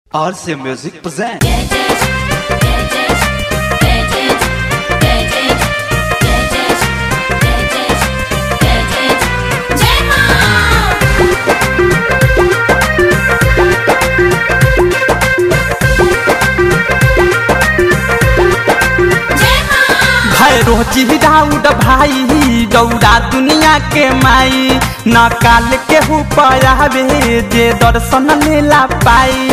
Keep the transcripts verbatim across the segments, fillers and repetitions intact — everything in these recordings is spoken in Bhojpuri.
R C Music presents. रोजी राउड भाई दौड़ा दुनिया के माई न काल के हु पावे जे दर्शन लेला पाई।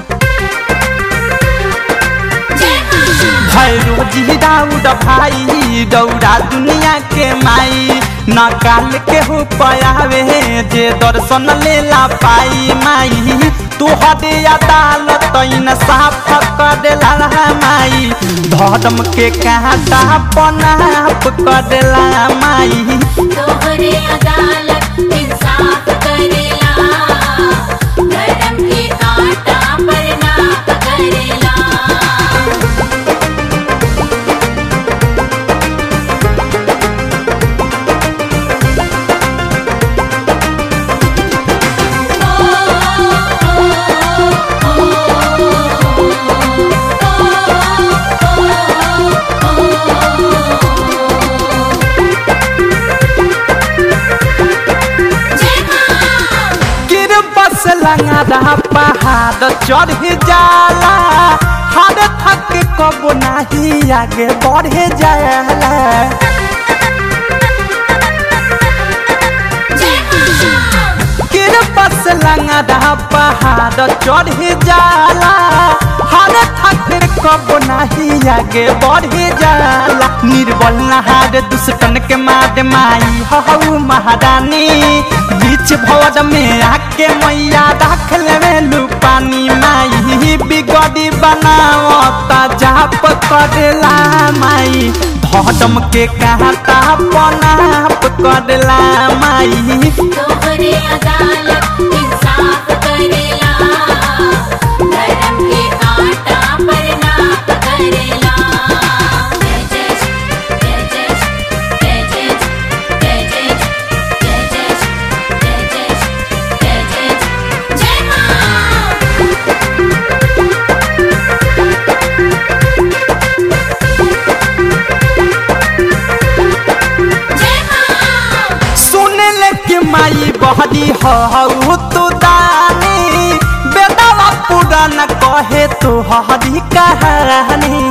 भाई रोजी राउड भाई दौड़ा दुनिया के माई न काल के हु पावे जे दर्शन लेला पाई। माई तुहरे अदालत साफ करेला माई धर्म के कांटा पनाप करेला माई। तोहरे अदालत इंसाफ करेला धर्म के कांटा पर नाप करेला। लंगड़ा पहाड़ चढ़ जाला हर थक कब नहीं आगे बढ़े जाला। बस लंगड़ा पहाड़ चढ़ जाला हर थक कब नहीं आगे बढ़े जाला। निर्बल नहार दुष्टन के मार माई हऊ महारानी बीच भवर में आके मैया रख ले पानी। माई बिगड़ी बनावता जाप करेला माई धर्म के कांटा पनाप करेला माई। तोहरे अदालत इंसाफ करेला धर्म के कांटा पर नाप करेला। जय जय जय जय जय जय जय जय जय जय जय जय जय जय मां। माई बहरी हऊ तू दानी बेदावा पुराना कहे तू हरी कहानी।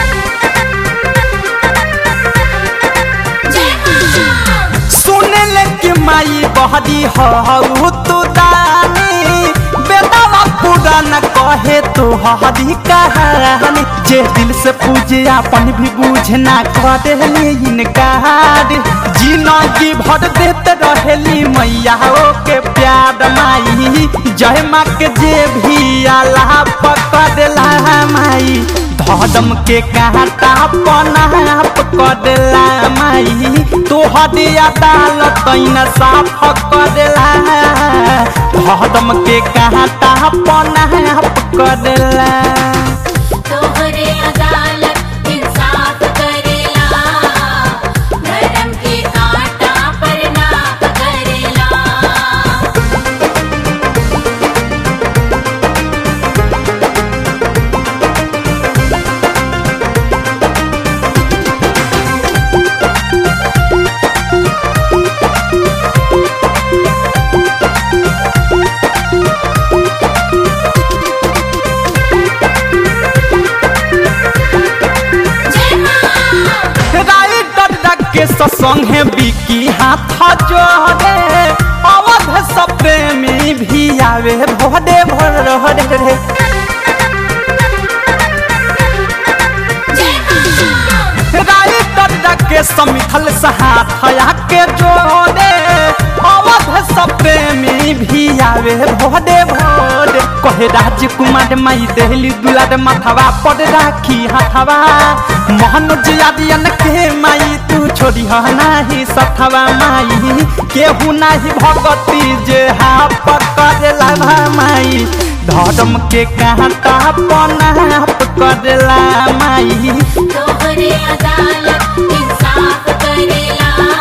सुने ले कि माई बहरी हऊ तू दानी बेदावा पुराना कहे तू हरी कहानी। जे दिल से पूजे अपन भी बूझना करे इनकार जिंदगी भर देते रहेली मैया के प्यार माई। जय माँ के जे भी आला पकड़ला माई धर्म के कांटा पनाप करेला माई। तोहरे अदालत साफ करेला धर्म के कांटा पनाप करेला। तोहरे अदालत इंसाफ करेला धर्म के कांटा पर नाप करेला। के संगे बिकी हाथ जोड़े अवध सब प्रेमी भी आवे भोरे भोरे रे। के समिथल सहाथया के जोड़े अवध सब प्रेमी भी आवे भोरे भोरे। कहे राजकुमार माई देहली दुलार माथवा पर राखी हाथवा मोहन जियादियन के माई तू छोड़ी नाही सथवा माई। केहू नाही भगती जे हा पकड़ला माई धर्म के कांटा पनाप करेला माई। तोहरे अदालत इंसाफ करेला